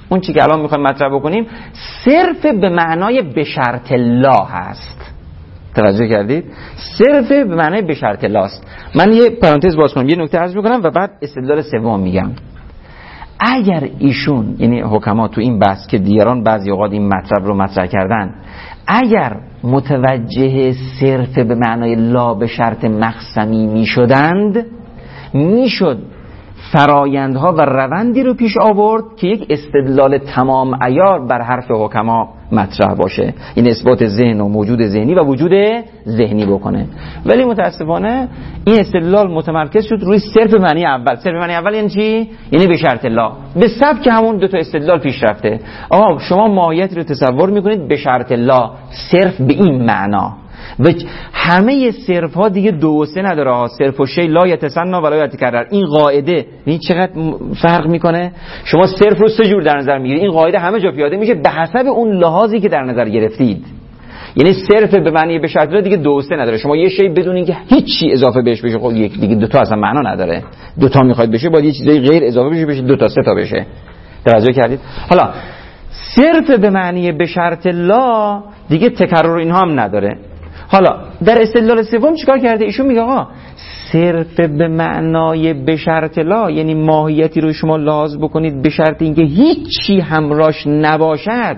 Speaker 3: صرف به معنای به شرط لا هست. توجه کردید؟ صرف به معنای به شرط لا است. من یه پرانتز باز کنم، یه نکته عرض میکنم و بعد استدلال سوم میگم. اگر ایشون، یعنی حکما تو این بحث که دیگران بعضی اوقات این مطلب رو مطرح کردن، اگر متوجه صرف به معنای لا به شرط مقسمی میشدند، میشد فرایندها و روندی رو پیش آورد که یک استدلال تمام عیار بر حرف حکما مطرح باشه، این اثبات ذهن و موجود ذهنی و وجود ذهنی بکنه. ولی متاسفانه این استدلال متمرکز شد روی صرف معنی اول. صرف معنی اول یعنی چی؟ یعنی به شرط لا، به سبک همون دو تا استدلال پیش رفته. آقا شما ماهیت رو تصور میکنید به شرط لا، صرف به این معنا، و همه صرف ها دیگه دو و سه نداره ها. صرف و شی لا یتسنا ولا یتکرر، این قاعده این چقدر فرق میکنه. شما صرف رو سه جور در نظر میگیرید، این قاعده همه جا پیاده میشه به حسب اون لحاظی که در نظر گرفتید. یعنی صرف به معنی به شرط لا دیگه دو و سه نداره. شما یه شی بدون اینکه هیچی اضافه بهش بشه، خب یک دیگه دو تا اصلا معنا نداره. دو تا میخواید بشه باید یه چیزای غیر اضافه بشه دو تا سه تا بشه. توجه کردید؟ حالا صرف به معنی به شرط لا دیگه تکرر اینها هم نداره. حالا در استدلال سوم چیکار کرده؟ ایشون میگه آقا صرف به معنای به شرط لا یعنی ماهیتی رو شما لحاظ بکنید به شرط اینکه هیچی همراش نباشد.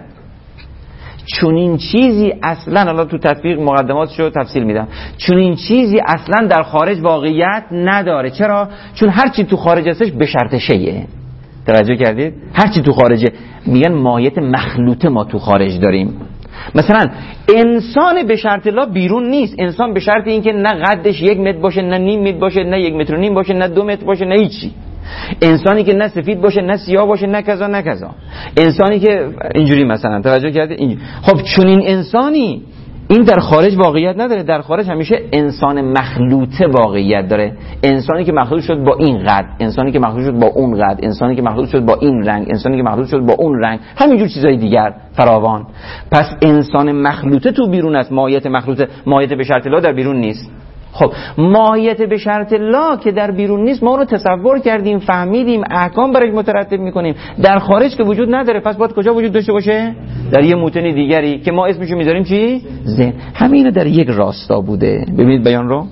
Speaker 3: چون این چیزی اصلا، حالا تو تطبیق مقدماتش رو تفصیل میدم، چون این چیزی اصلا در خارج واقعیت نداره. چرا؟ چون هر چی تو خارج هستش به شرط شیء. توجه کردید؟ هر چی تو خارجه، میگن ماهیت مخلوطه ما تو خارج داریم. مثلا انسان به شرط لا بیرون نیست. انسان به شرط اینکه نه قدش 1 متر باشه، نه نیم متر باشه، نه 1.5 متر باشه، نه 2 متر باشه، نه هیچی. انسانی که نه سفید باشه، نه سیاه باشه، نه کذا نه کذا. انسانی که اینجوری مثلا، توجه کردید؟ اینجوری. خب چون این انسانی این در خارج واقعیت نداره. در خارج همیشه انسان مخلوطه واقعیت داره. انسانی که مخلوط شد با این قد، انسانی که مخلوط شد با اون قد، انسانی که مخلوط شد با این رنگ، انسانی که مخلوط شد با اون رنگ، همینجور چیزای دیگر فراوان. پس انسان مخلوطه تو بیرون است. ماهیت مخلوطه، ماهیت به شرط لا در بیرون نیست. خب ماهیت به شرط لا که در بیرون نیست، ما رو تصور کردیم، فهمیدیم، احکام برای مترتب میکنیم. در خارج که وجود نداره، پس باید کجا وجود داشته باشه؟ در یه موتن دیگری که ما اسمشو میذاریم چی؟ ذهن. همین در یک راستا بوده. ببینید بیان رو.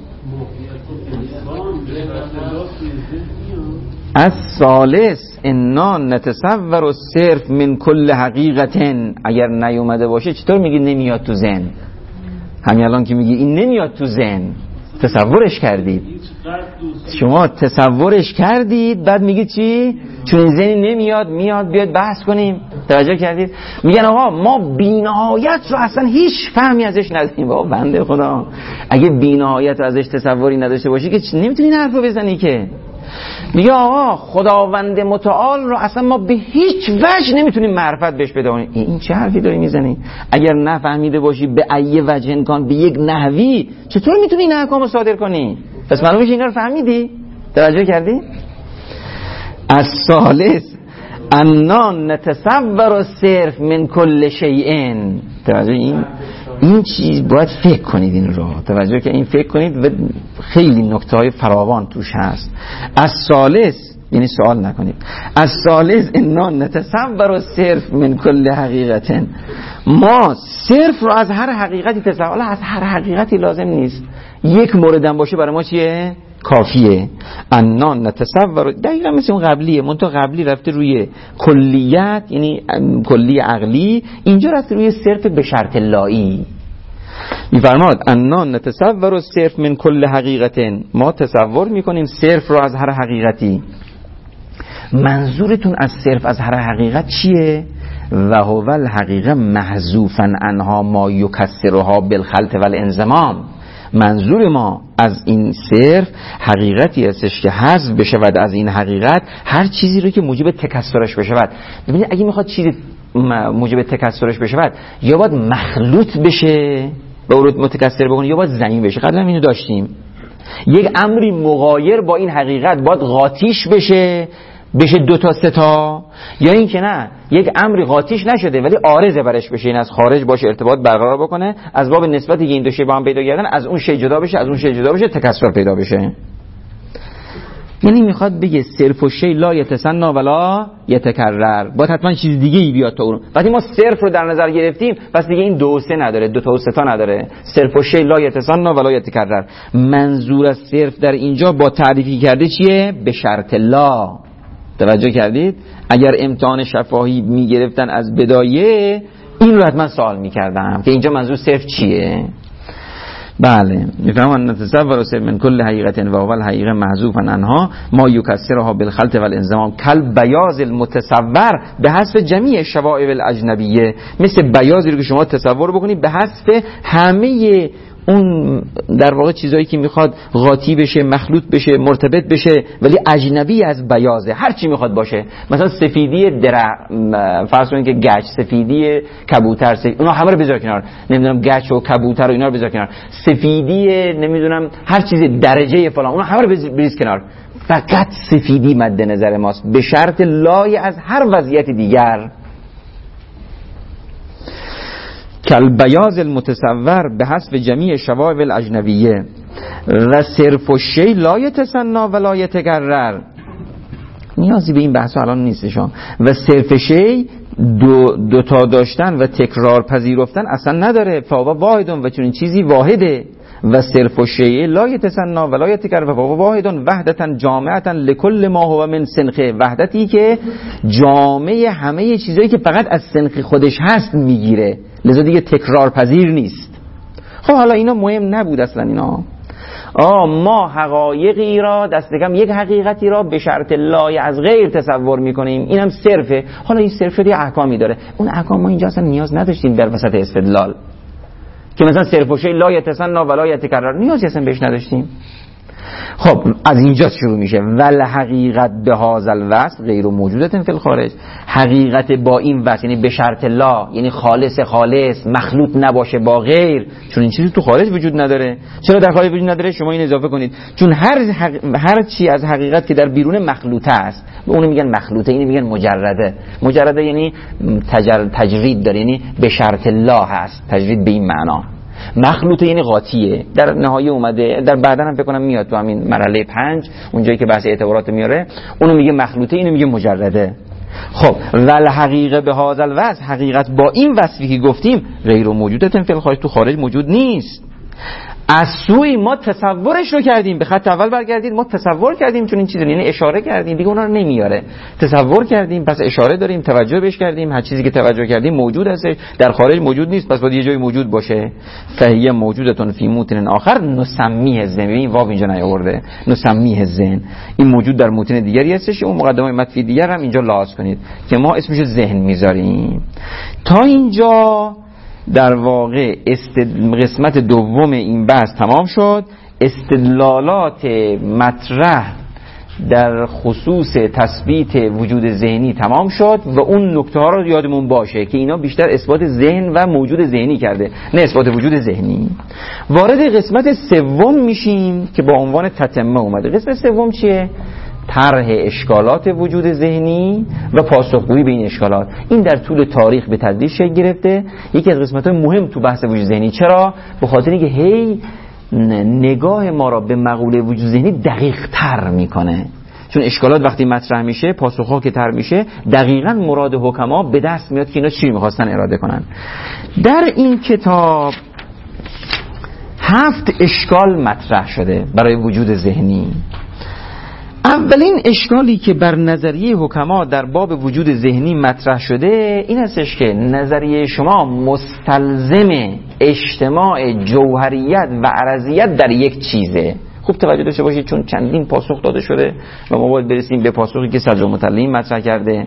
Speaker 3: الثالث انا نتصور الصرف من کل حقیقت. اگر نیومده باشه چطور میگی نمیاد تو ذهن؟ همین الان که میگی این نمیاد تو ذهن، تصورش کردید. شما تصورش کردید بعد میگید چی؟ چون این ذهن نمیاد، میاد بیاد بحث کنیم. توجه کردید؟ میگن آقا ما بی‌نهایت رو اصلا هیچ فهمی ازش نداریم. بابا بنده خدا اگه بی‌نهایت رو ازش تصوری نداشته باشی که نمیتونی این حرفو بزنی که. میگه آقا خداوند متعال رو اصلا ما به هیچ وجه نمیتونیم معرفت بهش بدونیم. این چه حرفی داری میزنی؟ اگر نفهمیده باشی به ای وجه امکان، به یک نحوی، چطور میتونی این احکام رو صادر کنی؟ پس معلومه که اینا رو فهمیدی؟ توجه کردی؟ الثالث انا نتصور الصرف من کل شیء. توجه این چیز باید فکر کنید این رو. توجه که این فکر کنید و خیلی نکته‌های فراوان توش هست. الثالث یعنی سوال نکنید. الثالث انا نتصور الصرف من کل حقیقت. ما صرف رو از هر حقیقتی تصور، از هر حقیقتی لازم نیست. یک موردم باشه برای ما چیه؟ کافیه. انا نتصور دقیقا مثل اون قبلیه، منتها قبلی رفته روی کلیت یعنی کلی عقلی، اینجا رفته روی صرف به شرط لایی. میفرماد انا نتصور الصرف من کل حقیقت، ما تصور میکنیم صرف رو از هر حقیقتی. منظورتون از صرف از هر حقیقت چیه؟ و هو الحقیقه محذوفا عنها ما یکسرها بالخلط والانضمام. منظور ما از این صرف حقیقتی هستش که حذف بشود از این حقیقت هر چیزی رو که موجب تکسرش بشود. ببینید اگه میخواد چیزی موجب تکسرش بشود یا باید مخلوط بشه به اون متکثر بکنه یا باید ضمیم بشه. قبلا اینو داشتیم. یک امری مغایر با این حقیقت باید قاطیش بشه 2 تا 3 تا، یا این که نه یک امری قاطیش نشده ولی عارضه برش بشه، این از خارج باشه ارتباط برقرار بکنه از باب نسبتی که این دو شی با هم پیدا کردن از اون شی جدا بشه، از اون شی جدا بشه، تکثر پیدا بشه. یعنی میخواد بگه صرف و شی لا یتسنا ولا یتکرر، باید حتما چیز دیگه ای بیاد تا اون. وقتی ما صرف رو در نظر گرفتیم پس دیگه این 2 و 3 نداره، 2 تا و 3 تا نداره. صرف و شی لا یتسنا ولا یتکرر. منظور از صرف در اینجا با تعریفی کرده چیه؟ به شرط لا. توجه کردید؟ اگر امتحان شفاهی میگرفتن از بدایه این رو حتما سوال میکردم که اینجا منظور صرف چیه. بله میفهمن نتصور صرف من کل حقیقت و اول حقیقه محذوفا عنها ما یکسرها بالخلط والانضمام کل بیاض المتصور به حذف جمیع شوائب الاجنبیه. مثل بیاضی رو که شما تصور بکنید به حذف همه اون در واقع چیزایی که میخواد قاطی بشه، مخلوط بشه، مرتبط بشه ولی اجنبی از بیاضه، هر چی میخواد باشه. مثلا سفیدی درع، فرض کنید که گچ، سفیدی کبوتر، اونا همه رو بذار کنار. نمیدونم گچ و کبوتر و اینا رو بذار کنار. سفیدی نمیدونم هر چیز درجه فلان، اونا همه رو بریز کنار. فقط سفیدی مد نظر ماست به شرط لای از هر وضعیت دیگر. کل بیاض المتصور به حسب جمیع شوائب الاجنبیه و صرف و شی لا یتسنا و لا یتکرر. نیازی به این بحث الان نیستشان. و صرف شی دو تا داشتن و تکرار پذیرفتن اصلا نداره. فهو واحدون و چون این چیزی واحده. و صرف و شی لا یتسنا و لا یتکرر و فهو واحدون وحدتا جامعتا لکل ما هو من سنخه، وحدتی که جامعه همه چیزایی که فقط از سنخ خودش هست میگیره، لذا دیگه تکرار پذیر نیست. خب حالا اینا مهم نبود اصلا. اینا ما حقایقی را دست کم یک حقیقتی را به شرط لای از غیر تصور میکنیم، اینم صرفه. حالا این صرف شده احکامی داره، اون احکام ما اینجا اصلا نیاز نداشتیم در وسط استدلال که مثلا صرف و شی لا یتسنا و لا یتکرر، نیازی اصلا بهش نداشتیم. خب از اینجا شروع میشه ول حقیقت به هذا الوصف غیر موجودت فی الخارج. حقیقت با این وصف یعنی به شرط لا، یعنی خالص مخلوط نباشه با غیر، چون این چیزی تو خارج وجود نداره. چرا در خارج وجود نداره؟ شما این اضافه کنید چون هر چی از حقیقت که در بیرون مخلوطه است به اون میگن مخلوطه، اینو میگن مجرده. مجرده یعنی تجرید داره، یعنی به شرط لا هست، تجرید به این معنا. مخلوطه یعنی قاطیه. در نهایه اومده، در بعدن هم فکر کنم میاد تو همین مرحله 5 اونجایی که بحث اعتبارات میاره، اونو میگه مخلوطه، اینو میگه مجرده. خب ول حقیقه به هذا الوصف، حقیقت با این وصفی که گفتیم غیر موجودت فی الخارج، تو خارج موجود نیست. از سوی ما تصورش رو کردیم، به خط اول برگردید، ما تصور کردیم چون این چیزا، یعنی اشاره کردیم دیگه، اونا رو نمیاره. تصور کردیم پس اشاره داریم، توجه بهش کردیم، هر چیزی که توجه کردیم موجود هست، در خارج موجود نیست، پس باید یه جای موجود باشه. فهیه موجودتون فی موطن آخر نسمیه ذهن. ببین واو اینجا نیاورده، نسمیه ذهن، این موجود در موطن دیگری هستش. اون مقدمه مطفی دیگر هم اینجا لحاظ کنید که ما اسمش ذهن میذاریم. تا اینجا در واقع قسمت دوم این بحث تمام شد. استدلالات مطرح در خصوص تثبیت وجود ذهنی تمام شد و اون نکته ها رو یادمون باشه که اینا بیشتر اثبات ذهن و موجود ذهنی کرده، نه اثبات وجود ذهنی. وارد قسمت سوم میشیم که با عنوان تتمه اومده. قسمت سوم چیه؟ طرح اشکالات وجود ذهنی و پاسخگویی به این اشکالات. این در طول تاریخ به تدریج شکل گرفته، یکی از قسمت‌های مهم تو بحث وجود ذهنی. چرا؟ به خاطر اینکه هی نگاه ما را به مقوله وجود ذهنی دقیق‌تر میکنه. چون اشکالات وقتی مطرح میشه، پاسخ‌ها که تر میشه، دقیقاً مراد حکما به دست میاد که اینا چی می‌خواستن اراده کنن. در این کتاب 7 اشکال مطرح شده برای وجود ذهنی. اولین اشکالی که بر نظریه حکما در باب وجود ذهنی مطرح شده این هستش که نظریه شما مستلزم اجتماع جوهریت و عرضیت در یک چیزه. خوب توجه داشته باشید چون چندین پاسخ داده شده و ما باید برسیم به پاسخی که صدرالمطلعین مطرح کرده.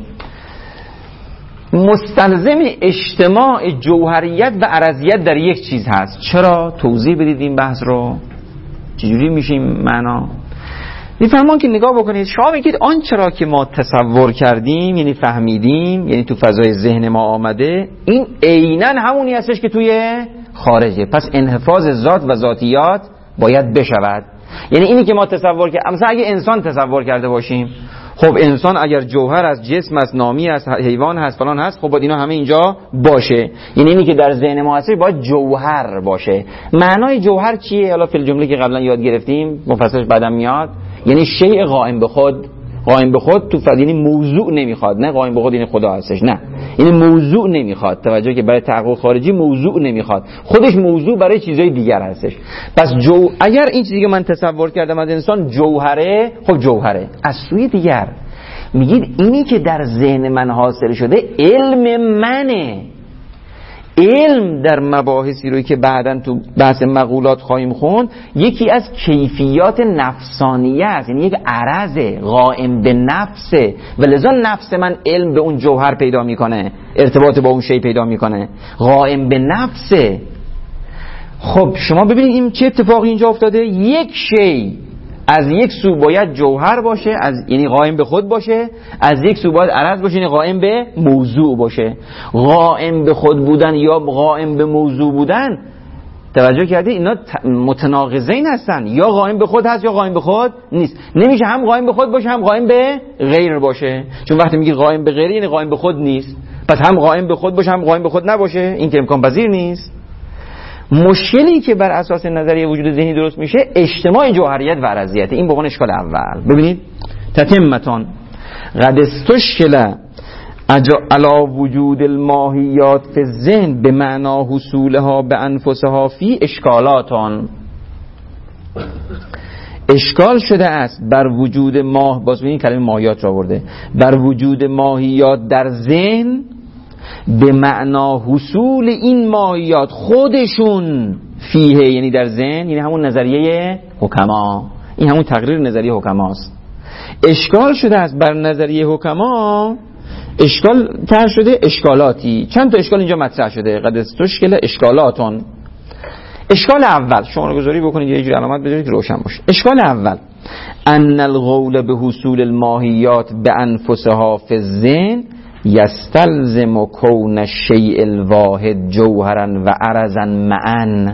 Speaker 3: مستلزم اجتماع جوهریت و عرضیت در یک چیز هست. چرا؟ توضیح بدید این بحث رو. چجوری میشیم معنا؟ میفهمون که نگاه بکنید شما میگید آنچه را که ما تصور کردیم یعنی فهمیدیم یعنی تو فضای ذهن ما آمده این عیناً همونی هستش که توی خارجه. پس انحفاظ ذات و ذاتیات باید بشود. یعنی اینی که ما تصور کردیم مثلا اگه انسان تصور کرده باشیم خب انسان اگر جوهر است جسم است نامی است حیوان هست فلان هست خب باید اینا همه اینجا باشه. یعنی اینی که در ذهن ما هست باید جوهر باشه. معنای جوهر چیه؟ حالا فی الجمله که قبلا یاد گرفتیم مفصلش بعدم میاد. یعنی شیء قائم به خود. قائم به خود تو یعنی موضوع نمیخواد. نه قائم به خود یعنی خدا هستش. نه این موضوع نمیخواد. توجه که برای تحقق خارجی موضوع نمیخواد. خودش موضوع برای چیزای دیگر هستش. پس اگر این چیزی که من تصور کردم از انسان جوهره خب جوهره. از سوی دیگر میگید اینی که در ذهن من حاصل شده علم منه. علم در مباحثی روی که بعداً تو بحث مقولات خواهیم خوند یکی از کیفیات نفسانیه است. یعنی یک عرض قائم به نفسه و لذا نفس من علم به اون جوهر پیدا میکنه ارتباط با اون شی پیدا میکنه قائم به نفسه. خب شما ببینید این چه اتفاقی اینجا افتاده. یک شی از یک سو باید جوهر باشه یعنی قائم به خود باشه از یک سو باید عرض باشه یعنی قائم به موضوع باشه. قائم به خود بودن یا قائم به موضوع بودن توجه کردید اینا متناقضین هستن. یا قائم به خود هست یا قائم به خود نیست. نمیشه هم قائم به خود باشه هم قائم به غیر باشه. چون وقتی میگی قائم به غیر یعنی قائم به خود نیست. پس هم قائم به خود باشه هم قائم به خود نباشه. این که امکان پذیر نیست. مشکلی که بر اساس نظریه وجود ذهنی درست میشه اجتماع جوهریت و عرضیت. این به عنوان اشکال اول. ببینید تتمتان قد استشکل علی وجود الماهیات فی الذهن به معنا حصولها به انفسها فی اشکالاتان. اشکال شده است بر وجود ماه باز ببینید کلمه ماهیات را آورده بر وجود ماهیات در ذهن به معنا حصول این ماهیات خودشون فیه یعنی در ذهن یعنی همون نظریه حکما. این همون تقریر نظریه حکماست. اشکال شده است بر نظریه حکما اشکال تر شده اشکالاتی. چند تا اشکال اینجا مطرح شده. قد استشکل اشکالاتون. اشکال اول شما رو گذاری بکنید یه جوری علامت بذارید که روشن باشه. اشکال اول ان القول به حصول الماهیات به انفسها فی الذهن یستلزم کون الشیء الواحد جوهرا و عرضا معا.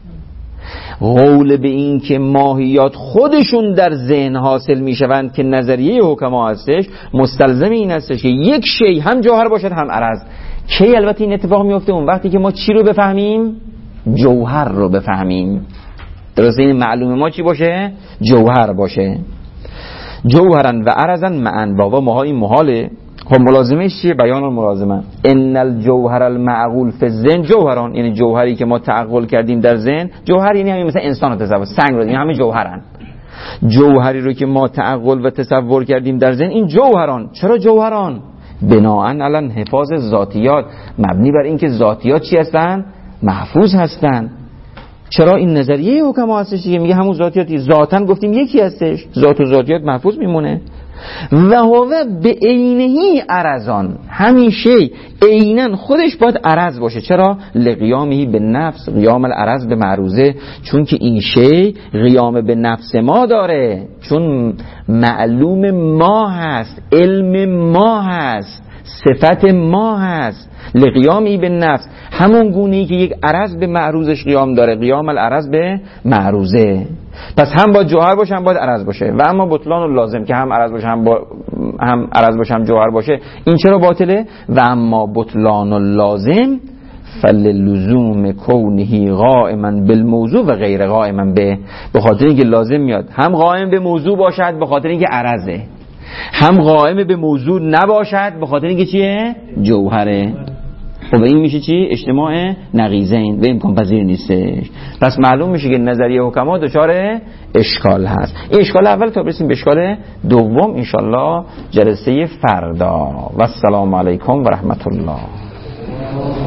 Speaker 3: قول به این که ماهیات خودشون در ذهن حاصل میشوند که نظریه حکما هستش مستلزم این هستش که یک شی هم جوهر باشد هم عرض. کی البته این اتفاق میفته؟ اون وقتی که ما چی رو بفهمیم؟ جوهر رو بفهمیم. درسته این معلومه ما چی باشه؟ جوهر باشه. جوهرا و عرضا معا. بابا ماها این محاله. خب ملازمه چیه؟ بیان الملازمه. ان الجوهر المعقول فی الذهن جوهران. یعنی جوهری که ما تعقل کردیم در ذهن. جوهر یعنی همین مثلا انسان رو تصور سنگ رو، این همه جوهرن. جوهری رو که ما تعقل و تصور کردیم در ذهن این جوهران. چرا جوهران؟ بناءً علی حفاظ ذاتیات، مبنی بر اینکه ذاتیات چی هستن؟ محفوظ هستن. چرا این نظریه حکما هستش که میگه همون ذاتیاتی ذاتاً گفتیم یکی هستش، ذات و ذاتیات محفوظ میمونه. و هو به عینهی عرضان، همین شی عیناً خودش باید عرض باشه. چرا؟ لقیامهی به نفس، قیام العرض به معروضه، چون که این شی قیام به نفس ما داره، چون معلوم ما هست، علم ما هست، صفت ما هست. لقیامی به نفس، همون گونه‌ای که یک عرض به معروضش قیام داره، قیام العرض به معروضه. پس هم باید جوهر باشه هم باید عرض باشه. و اما بطلان لازم که هم عرض باشه هم عرض باشه هم جوهر باشه، این چرا باطله؟ و اما بطلان لازم فللزوم کونه قائما بالموضوع و غیر قائما به خاطر اینکه لازم میاد هم قائم به موضوع باشد به خاطر اینکه عرضه، هم قائم به موضوع نباشد به خاطر اینکه چیه؟ جوهره. خب این میشه چی؟ اجتماع نقیضین و امکان پذیر نیستش. پس معلوم میشه که نظریه حکما دچار اشکال هست. این اشکال اول تا برسیم به اشکال دوم انشالله جلسه فردا. و السلام علیکم و رحمت الله.